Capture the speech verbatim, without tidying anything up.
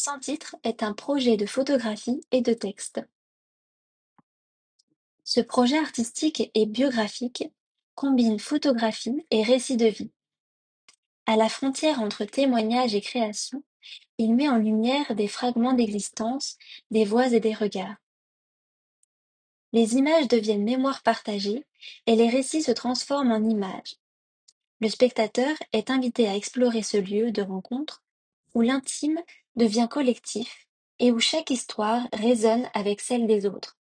Sans titre est un projet de photographie et de texte. Ce projet artistique et biographique combine photographie et récit de vie. À la frontière entre témoignage et création, il met en lumière des fragments d'existence, des voix et des regards. Les images deviennent mémoire partagée et les récits se transforment en images. Le spectateur est invité à explorer ce lieu de rencontre où l'intime devient collectif et où chaque histoire résonne avec celle des autres.